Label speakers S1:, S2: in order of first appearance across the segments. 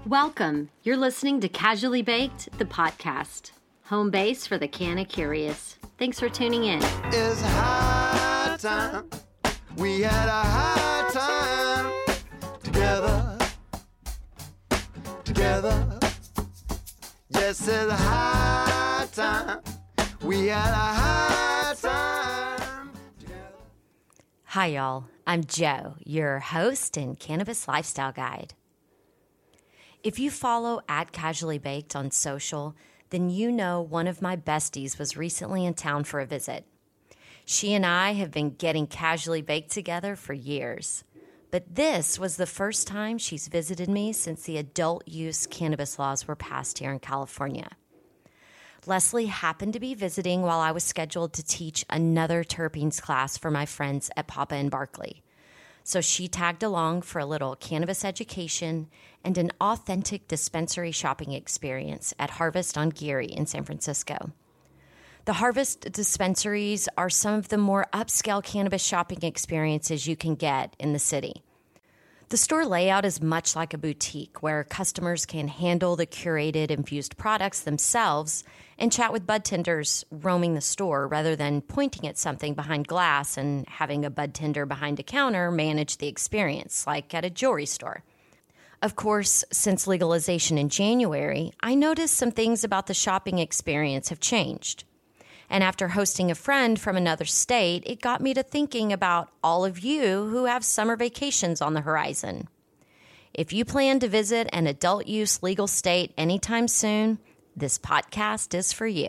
S1: Welcome. You're listening to Casually Baked, the podcast. Home base for the canna curious. Thanks for tuning in.
S2: It's high time. We had a high time together. Yes, it's high time. We had a high time together.
S1: Hi, y'all. I'm Jo, your host and cannabis lifestyle guide. If you follow @CasuallyBaked on social, then you know one of my besties was recently in town for a visit. She and I have been getting casually baked together for years, but this was the first time she's visited me since the adult use cannabis laws were passed here in California. Leslie happened to be visiting while I was scheduled to teach another terpenes class for my friends at Papa and Barkley. So she tagged along for a little cannabis education and an authentic dispensary shopping experience at Harvest on Geary in San Francisco. The Harvest dispensaries are some of the more upscale cannabis shopping experiences you can get in the city. The store layout is much like a boutique where customers can handle the curated infused products themselves and chat with bud tenders roaming the store rather than pointing at something behind glass and having a bud tender behind a counter manage the experience, like at a jewelry store. Of course, since legalization in January, I noticed some things about the shopping experience have changed. And after hosting a friend from another state, it got me to thinking about all of you who have summer vacations on the horizon. If you plan to visit an adult use legal state anytime soon, this podcast is for you.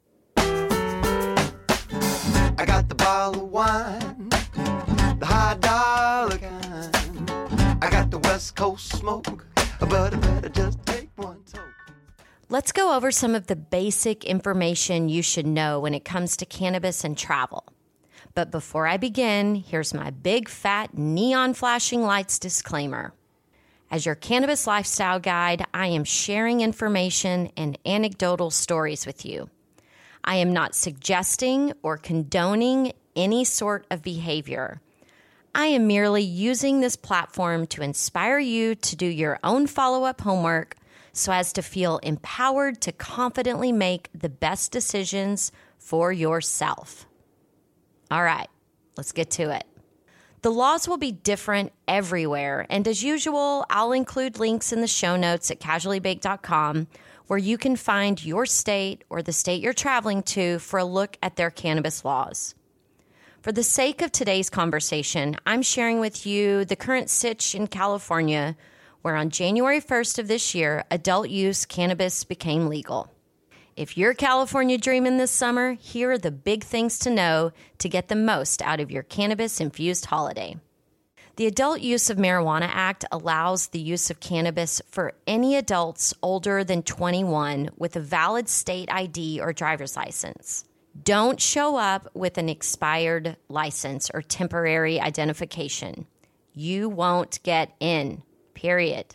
S2: I got the bottle of wine, the high dollar kind. I got the West Coast smoke, but I better just take one toke.
S1: Let's go over some of the basic information you should know when it comes to cannabis and travel. But before I begin, here's my big fat neon flashing lights disclaimer. As your cannabis lifestyle guide, I am sharing information and anecdotal stories with you. I am not suggesting or condoning any sort of behavior. I am merely using this platform to inspire you to do your own follow-up homework so as to feel empowered to confidently make the best decisions for yourself. All right, let's get to it. The laws will be different everywhere, and as usual, I'll include links in the show notes at casuallybaked.com where you can find your state or the state you're traveling to for a look at their cannabis laws. For the sake of today's conversation, I'm sharing with you the current sitch in California, where on January 1st of this year, adult use cannabis became legal. If you're California dreaming this summer, here are the big things to know to get the most out of your cannabis-infused holiday. The Adult Use of Marijuana Act allows the use of cannabis for any adults older than 21 with a valid state ID or driver's license. Don't show up with an expired license or temporary identification. You won't get in. Period.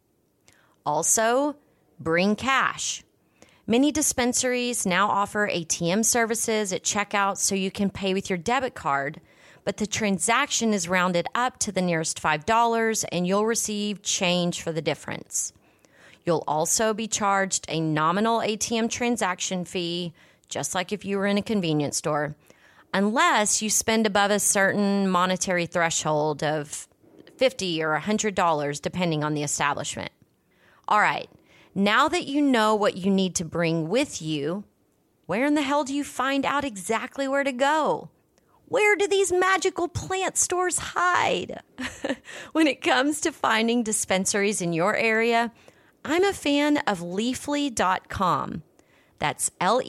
S1: Also, bring cash. Many dispensaries now offer ATM services at checkout so you can pay with your debit card, but the transaction is rounded up to the nearest $5 and you'll receive change for the difference. You'll also be charged a nominal ATM transaction fee, just like if you were in a convenience store, unless you spend above a certain monetary threshold of $50 or $100, depending on the establishment. All right, now that you know what you need to bring with you, where in the hell do you find out exactly where to go? Where do these magical plant stores hide? When it comes to finding dispensaries in your area, I'm a fan of leafly.com. That's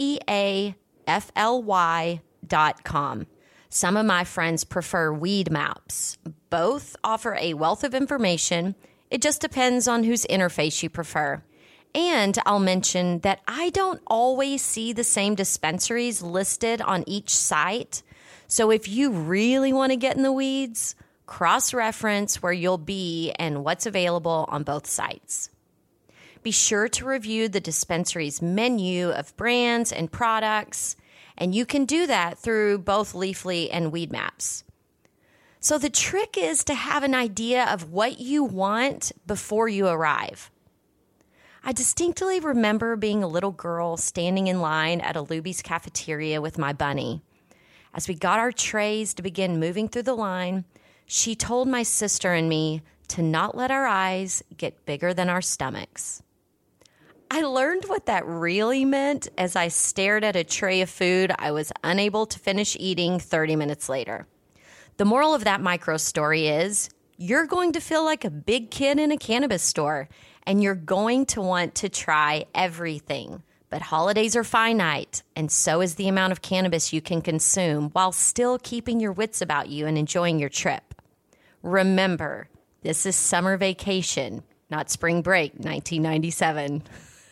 S1: LEAFLY.com. Some of my friends prefer Weed Maps. Both offer a wealth of information. It just depends on whose interface you prefer. And I'll mention that I don't always see the same dispensaries listed on each site. So if you really want to get in the weeds, cross-reference where you'll be and what's available on both sites. Be sure to review the dispensary's menu of brands and products, and you can do that through both Leafly and Weed Maps. So the trick is to have an idea of what you want before you arrive. I distinctly remember being a little girl standing in line at a Luby's cafeteria with my bunny. As we got our trays to begin moving through the line, she told my sister and me to not let our eyes get bigger than our stomachs. I learned what that really meant as I stared at a tray of food I was unable to finish eating 30 minutes later. The moral of that micro story is you're going to feel like a big kid in a cannabis store, and you're going to want to try everything. But holidays are finite, and so is the amount of cannabis you can consume while still keeping your wits about you and enjoying your trip. Remember, this is summer vacation, not spring break 1997.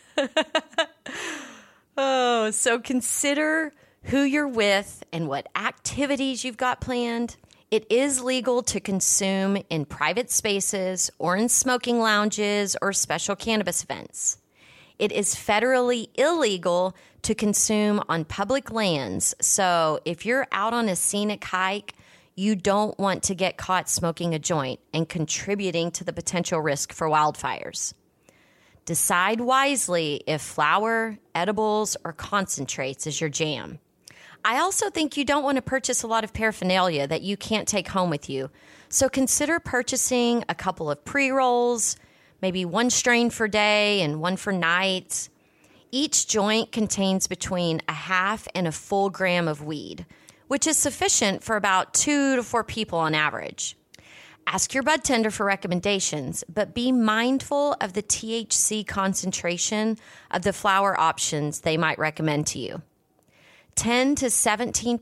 S1: So consider who you're with and what activities you've got planned. It is legal to consume in private spaces or in smoking lounges or special cannabis events. It is federally illegal to consume on public lands. So if you're out on a scenic hike, you don't want to get caught smoking a joint and contributing to the potential risk for wildfires. Decide wisely if flower, edibles, or concentrates is your jam. I also think you don't want to purchase a lot of paraphernalia that you can't take home with you. So consider purchasing a couple of pre-rolls, maybe one strain for day and one for night. Each joint contains between a half and a full gram of weed, which is sufficient for about 2 to 4 people on average. Ask your bud tender for recommendations, but be mindful of the THC concentration of the flower options they might recommend to you. 10 to 17%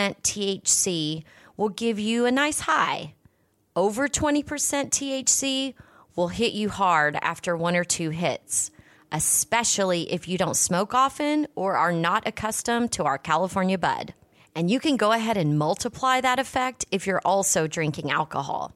S1: THC will give you a nice high. Over 20% THC will hit you hard after 1 or 2 hits, especially if you don't smoke often or are not accustomed to our California bud. And you can go ahead and multiply that effect if you're also drinking alcohol.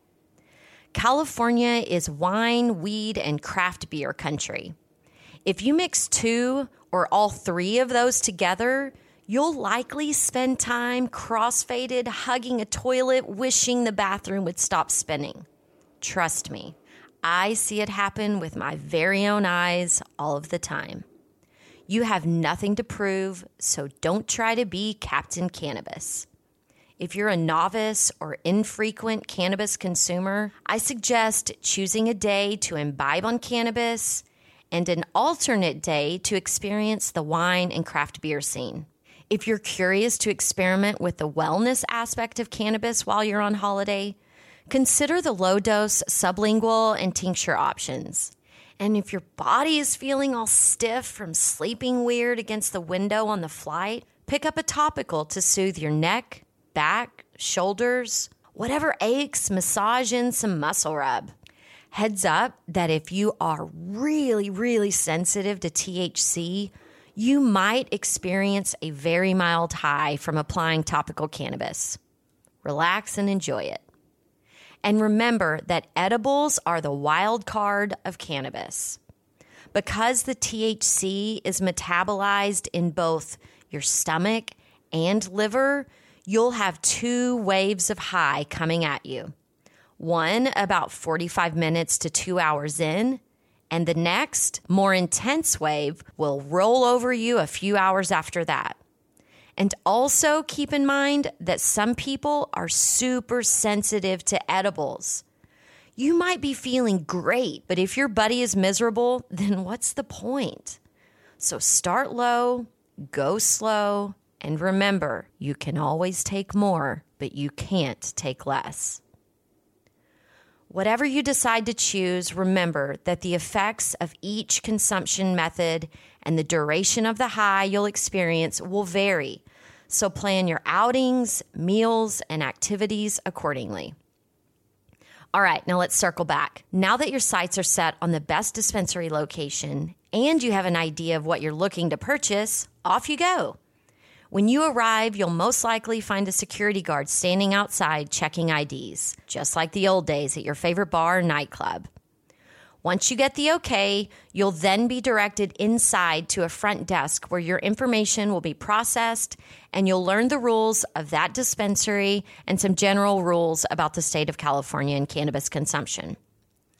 S1: California is wine, weed, and craft beer country. If you mix 2 or all 3 of those together, you'll likely spend time cross-faded, hugging a toilet, wishing the bathroom would stop spinning. Trust me, I see it happen with my very own eyes all of the time. You have nothing to prove, so don't try to be Captain Cannabis. If you're a novice or infrequent cannabis consumer, I suggest choosing a day to imbibe on cannabis and an alternate day to experience the wine and craft beer scene. If you're curious to experiment with the wellness aspect of cannabis while you're on holiday, consider the low-dose sublingual and tincture options. And if your body is feeling all stiff from sleeping weird against the window on the flight, pick up a topical to soothe your neck, back, shoulders, whatever aches, massage in some muscle rub. Heads up that if you are really, really sensitive to THC, you might experience a very mild high from applying topical cannabis. Relax and enjoy it. And remember that edibles are the wild card of cannabis. Because the THC is metabolized in both your stomach and liver, you'll have 2 waves of high coming at you. One about 45 minutes to 2 hours in, and the next, more intense wave will roll over you a few hours after that. And also keep in mind that some people are super sensitive to edibles. You might be feeling great, but if your buddy is miserable, then what's the point? So start low, go slow, and remember, you can always take more, but you can't take less. Whatever you decide to choose, remember that the effects of each consumption method and the duration of the high you'll experience will vary. So plan your outings, meals, and activities accordingly. All right, now let's circle back. Now that your sights are set on the best dispensary location and you have an idea of what you're looking to purchase, off you go. When you arrive, you'll most likely find a security guard standing outside checking IDs, just like the old days at your favorite bar or nightclub. Once you get the okay, you'll then be directed inside to a front desk where your information will be processed and you'll learn the rules of that dispensary and some general rules about the state of California and cannabis consumption.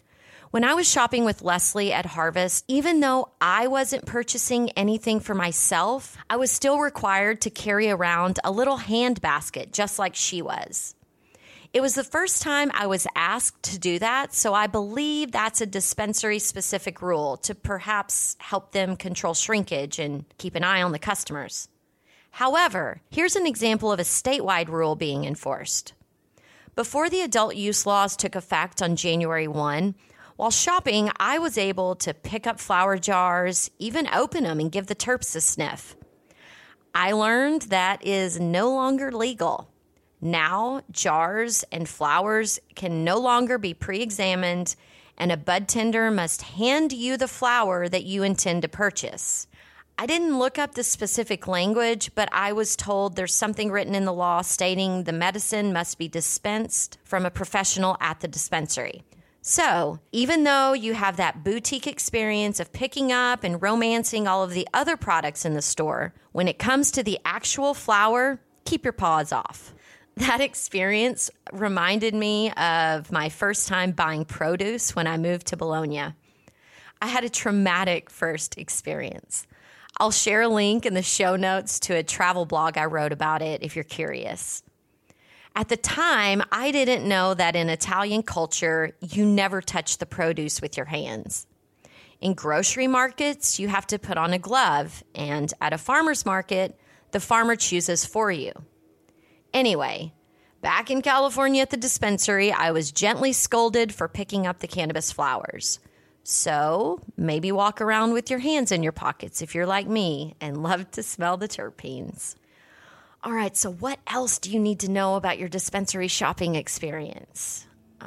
S1: When I was shopping with Leslie at Harvest, even though I wasn't purchasing anything for myself, I was still required to carry around a little hand basket just like she was. It was the first time I was asked to do that, so I believe that's a dispensary-specific rule to perhaps help them control shrinkage and keep an eye on the customers. However, here's an example of a statewide rule being enforced. Before the adult use laws took effect on January 1, while shopping, I was able to pick up flower jars, even open them and give the terps a sniff. I learned that is no longer legal. Now, jars and flowers can no longer be pre-examined, and a bud tender must hand you the flower that you intend to purchase. I didn't look up the specific language, but I was told there's something written in the law stating the medicine must be dispensed from a professional at the dispensary. So, even though you have that boutique experience of picking up and romancing all of the other products in the store, when it comes to the actual flower, keep your paws off. That experience reminded me of my first time buying produce when I moved to Bologna. I had a traumatic first experience. I'll share a link in the show notes to a travel blog I wrote about it if you're curious. At the time, I didn't know that in Italian culture, you never touch the produce with your hands. In grocery markets, you have to put on a glove, and at a farmer's market, the farmer chooses for you. Anyway, back in California at the dispensary, I was gently scolded for picking up the cannabis flowers. So maybe walk around with your hands in your pockets if you're like me and love to smell the terpenes. All right, so what else do you need to know about your dispensary shopping experience?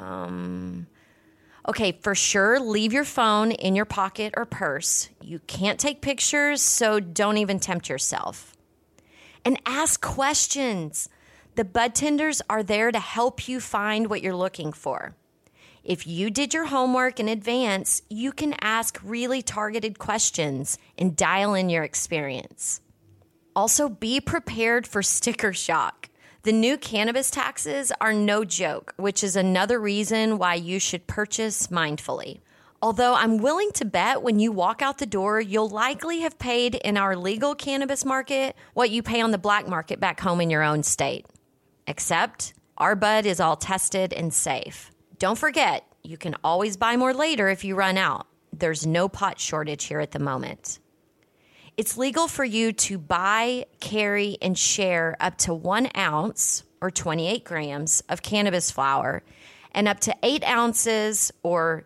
S1: Okay, for sure, leave your phone in your pocket or purse. You can't take pictures, so don't even tempt yourself. And ask questions. The bud tenders are there to help you find what you're looking for. If you did your homework in advance, you can ask really targeted questions and dial in your experience. Also, be prepared for sticker shock. The new cannabis taxes are no joke, which is another reason why you should purchase mindfully. Although I'm willing to bet when you walk out the door, you'll likely have paid in our legal cannabis market what you pay on the black market back home in your own state. Except our bud is all tested and safe. Don't forget, you can always buy more later if you run out. There's no pot shortage here at the moment. It's legal for you to buy, carry, and share up to 1 ounce or 28 grams of cannabis flower and up to 8 ounces or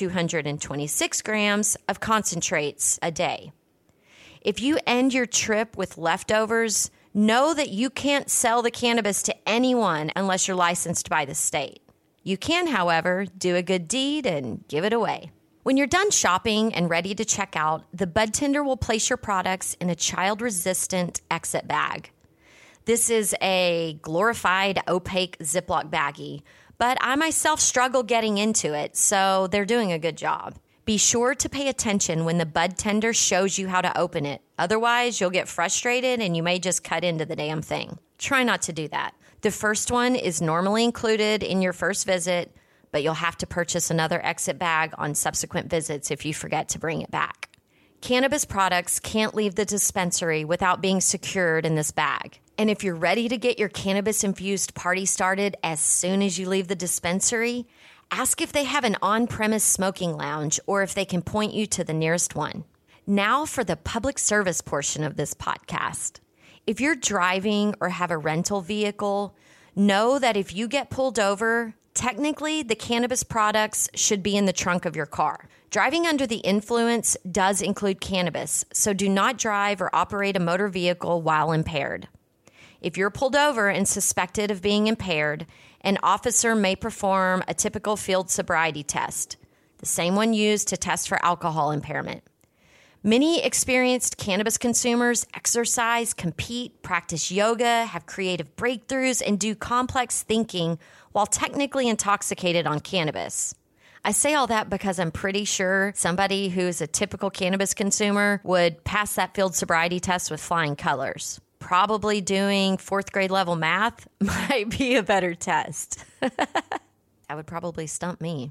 S1: 226 grams of concentrates a day. If you end your trip with leftovers, know that you can't sell the cannabis to anyone unless you're licensed by the state. You can, however, do a good deed and give it away. When you're done shopping and ready to check out, the bud tender will place your products in a child-resistant exit bag. This is a glorified opaque Ziploc baggie, but I myself struggle getting into it, so they're doing a good job. Be sure to pay attention when the bud tender shows you how to open it. Otherwise, you'll get frustrated and you may just cut into the damn thing. Try not to do that. The first one is normally included in your first visit, but you'll have to purchase another exit bag on subsequent visits if you forget to bring it back. Cannabis products can't leave the dispensary without being secured in this bag. And if you're ready to get your cannabis-infused party started as soon as you leave the dispensary, ask if they have an on-premise smoking lounge or if they can point you to the nearest one. Now for the public service portion of this podcast. If you're driving or have a rental vehicle, know that if you get pulled over, technically the cannabis products should be in the trunk of your car. Driving under the influence does include cannabis, so do not drive or operate a motor vehicle while impaired. If you're pulled over and suspected of being impaired, an officer may perform a typical field sobriety test, the same one used to test for alcohol impairment. Many experienced cannabis consumers exercise, compete, practice yoga, have creative breakthroughs, and do complex thinking while technically intoxicated on cannabis. I say all that because I'm pretty sure somebody who's a typical cannabis consumer would pass that field sobriety test with flying colors. Probably doing 4th grade level math might be a better test. That would probably stump me.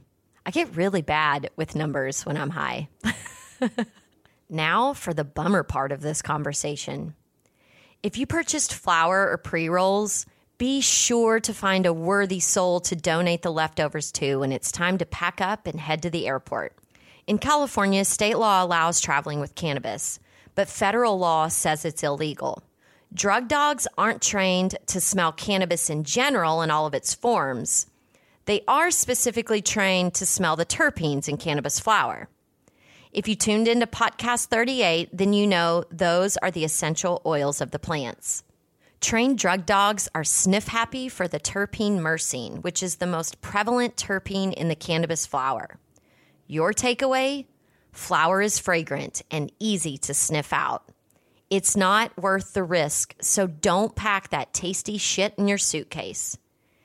S1: I get really bad with numbers when I'm high. Now for the bummer part of this conversation. If you purchased flour or pre-rolls, be sure to find a worthy soul to donate the leftovers to when it's time to pack up and head to the airport. In California, state law allows traveling with cannabis, but federal law says it's illegal. Drug dogs aren't trained to smell cannabis in general in all of its forms. They are specifically trained to smell the terpenes in cannabis flower. If you tuned into Podcast 38, then you know those are the essential oils of the plants. Trained drug dogs are sniff happy for the terpene myrcene, which is the most prevalent terpene in the cannabis flower. Your takeaway? Flower is fragrant and easy to sniff out. It's not worth the risk, so don't pack that tasty shit in your suitcase.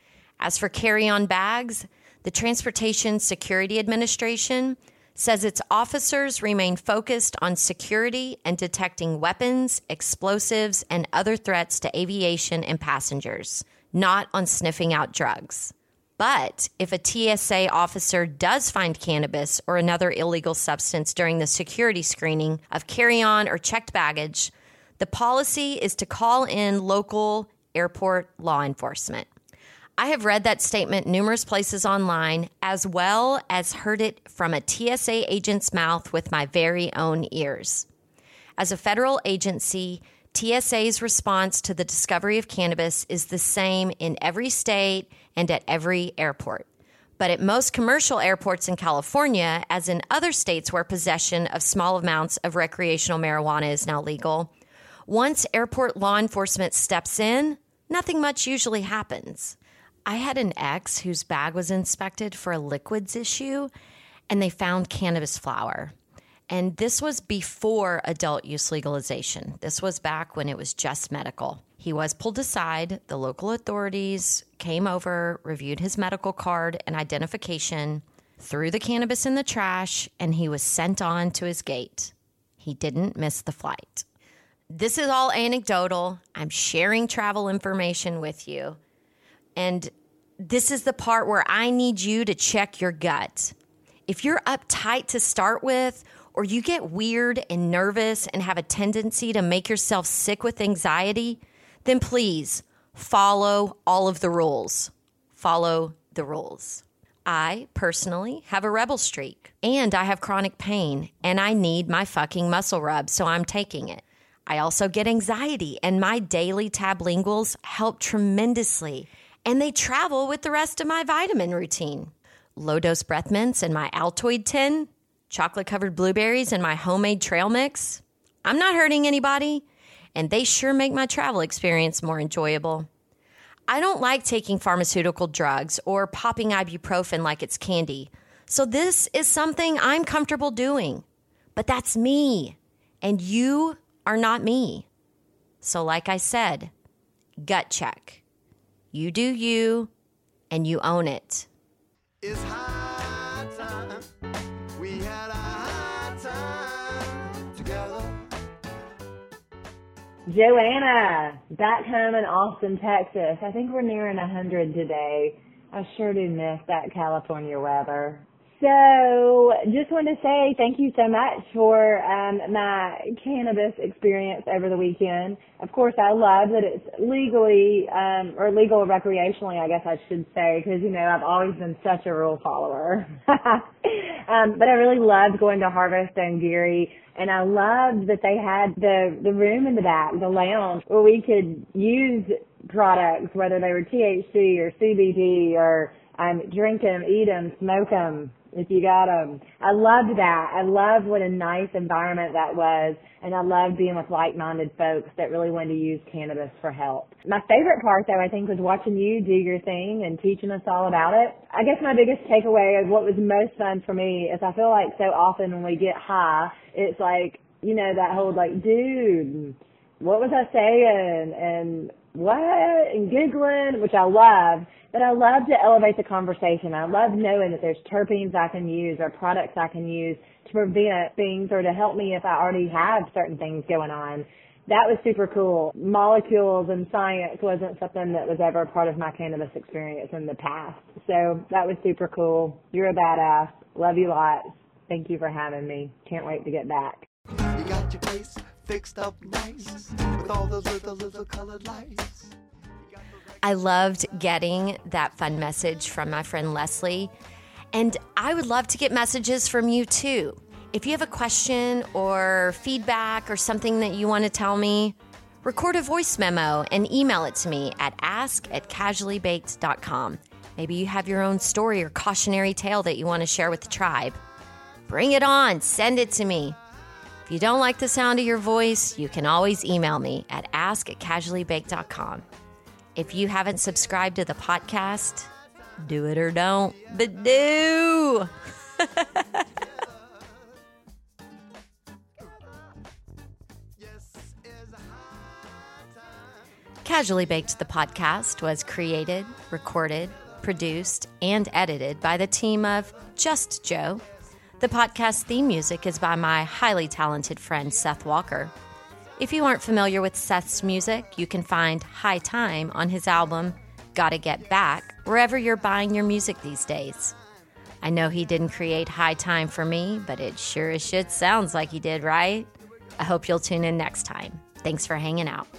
S1: As for carry-on bags, the Transportation Security Administration says its officers remain focused on security and detecting weapons, explosives, and other threats to aviation and passengers, not on sniffing out drugs. But if a TSA officer does find cannabis or another illegal substance during the security screening of carry-on or checked baggage, the policy is to call in local airport law enforcement. I have read that statement numerous places online, as well as heard it from a TSA agent's mouth with my very own ears. As a federal agency, TSA's response to the discovery of cannabis is the same in every state and at every airport. But at most commercial airports in California, as in other states where possession of small amounts of recreational marijuana is now legal, once airport law enforcement steps in, nothing much usually happens. I had an ex whose bag was inspected for a liquids issue, and they found cannabis flower. And this was before adult use legalization. This was back when it was just medical. He was pulled aside. The local authorities came over, reviewed his medical card and identification, threw the cannabis in the trash, and he was sent on to his gate. He didn't miss the flight. This is all anecdotal. I'm sharing travel information with you. And this is the part where I need you to check your gut. If you're uptight to start with, or you get weird and nervous and have a tendency to make yourself sick with anxiety, then please follow all of the rules. Follow the rules. I personally have a rebel streak, and I have chronic pain, and I need my fucking muscle rub, so I'm taking it. I also get anxiety, and my daily Tablinguals help tremendously, and they travel with the rest of my vitamin routine. Low-dose breath mints and my Altoid tin, chocolate-covered blueberries and my homemade trail mix. I'm not hurting anybody, and they sure make my travel experience more enjoyable. I don't like taking pharmaceutical drugs or popping ibuprofen like it's candy, so this is something I'm comfortable doing. But that's me, and you are not me. So like I said, gut check. You do you, and you own it.
S2: It's high time. We had a high time together.
S3: Joanna, back home in Austin, Texas. I think we're nearing 100 today. I sure do miss that California weather. So, just wanted to say thank you so much for my cannabis experience over the weekend. Of course, I love that it's legally, or legal recreationally, I guess I should say, because, you know, I've always been such a rule follower. But I really loved going to Harvest and Geary, and I loved that they had the room in the back, the lounge, where we could use products, whether they were THC or CBD or drink them, eat them, smoke them, if you got them. I loved that. I loved what a nice environment that was, and I loved being with like-minded folks that really wanted to use cannabis for help. My favorite part, though, I think, was watching you do your thing and teaching us all about it. I guess my biggest takeaway of what was most fun for me is I feel like so often when we get high, it's like, you know, that whole like, dude, what was I saying? And what? And giggling, which I love. But I love to elevate the conversation. I love knowing that there's terpenes I can use or products I can use to prevent things or to help me if I already have certain things going on. that was super cool. Molecules and science wasn't something that was ever part of my cannabis experience in the past. So that was super cool. You're a badass. Love you lots. Thank you for having me. Can't wait to get back.
S2: You got your place fixed up nice with all those little colored lights.
S1: I loved getting that fun message from my friend Leslie, and I would love to get messages from you too. If you have a question or feedback or something that you want to tell me, record a voice memo and email it to me at ask@casuallybaked.com. Maybe you have your own story or cautionary tale that you want to share with the tribe. Bring it on. Send it to me. If you don't like the sound of your voice, you can always email me at ask@casuallybaked.com. If you haven't subscribed to the podcast, do it or don't, but do. Casually Baked, the podcast, was created, recorded, produced, and edited by the team of Just Joe. The podcast theme music is by my highly talented friend Seth Walker. If you aren't familiar with Seth's music, you can find High Time on his album Gotta Get Back wherever you're buying your music these days. I know he didn't create High Time for me, but it sure as shit sounds like he did, right? I hope you'll tune in next time. Thanks for hanging out.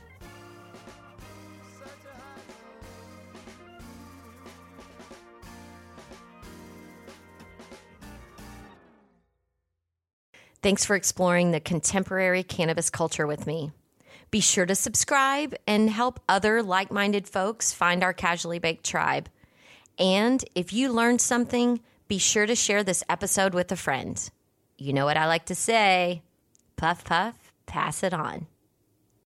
S1: Thanks for exploring the contemporary cannabis culture with me. Be sure to subscribe and help other like-minded folks find our Casually Baked tribe. And if you learned something, be sure to share this episode with a friend. You know what I like to say, puff, puff, pass it on.